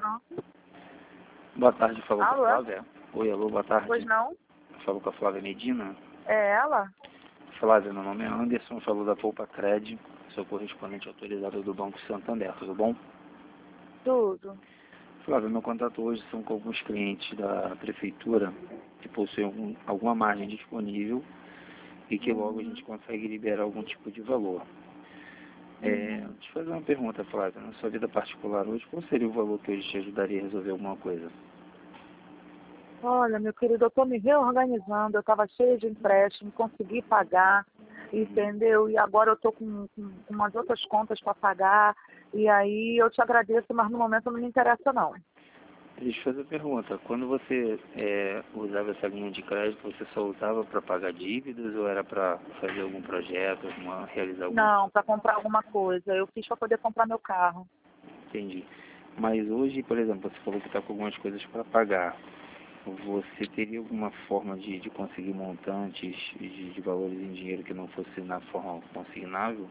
Boa tarde, falou com Alô? a Flávia. Oi, alô, boa tarde. Pois não? Falou com a Flávia Medina. É ela? Flávia, meu nome é Anderson, falou da Poupa Cred, sou correspondente autorizado do Banco Santander, tudo bom? Tudo. Flávia, meu contato hoje são com alguns clientes da prefeitura que possuem alguma margem disponível e que logo a gente consegue liberar algum tipo de valor. Deixa eu fazer uma pergunta, Flávia. Na sua vida particular hoje, qual seria o valor que hoje te ajudaria a resolver alguma coisa? Olha, meu querido, eu estou me reorganizando, eu estava cheia de empréstimo, consegui pagar, entendeu? E agora eu estou com umas outras contas para pagar, e aí eu te agradeço, mas no momento não me interessa não. Deixa eu fazer a pergunta. Quando você usava essa linha de crédito, você só usava para pagar dívidas ou era para fazer algum projeto, realizar alguma... Não, para comprar alguma coisa. Eu fiz para poder comprar meu carro. Entendi. Mas hoje, por exemplo, você falou que está com algumas coisas para pagar. Você teria alguma forma de conseguir montantes de valores em dinheiro que não fosse na forma consignável?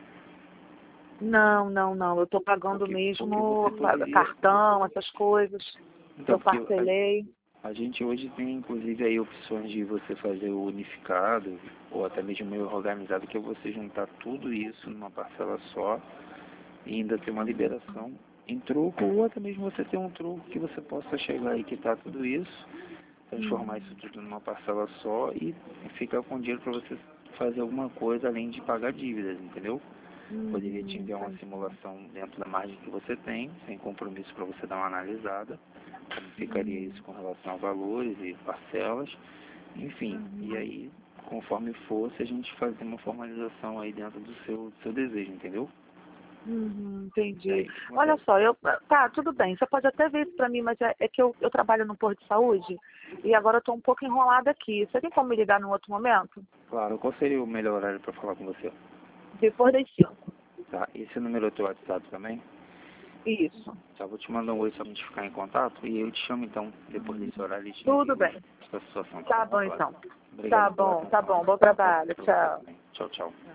Não. Eu estou pagando mesmo você poderia... cartão, essas coisas. Então, Eu parcelei. A gente hoje tem, inclusive, aí opções de você fazer o unificado ou até mesmo meio organizado, que é você juntar tudo isso numa parcela só e ainda ter uma liberação em troco, ou até mesmo você ter um troco que você possa chegar e quitar tudo isso, transformar isso tudo numa parcela só e ficar com dinheiro para você fazer alguma coisa além de pagar dívidas, entendeu? Poderia te enviar uma simulação dentro da margem que você tem, sem compromisso para você dar uma analisada, como ficaria isso com relação a valores e parcelas, enfim, e aí, conforme fosse, a gente fazer uma formalização aí dentro do seu desejo, entendeu? Entendi. Olha só, tá, tudo bem, você pode até ver isso para mim, mas é que eu trabalho no posto de saúde e agora eu estou um pouco enrolada aqui. Você tem como me ligar num outro momento? Claro, qual seria o melhor horário para falar com você? Depois das 5. Tá, esse número é o teu WhatsApp também? Isso. Tá, vou te mandar um oi só pra gente ficar em contato e eu te chamo então, depois desse horário e te Tudo envio bem. a situação. Tá bom Flávia? então. Obrigado pela Tá atenção. bom. Bom trabalho. Pra você Tchau. também. Tchau, tchau.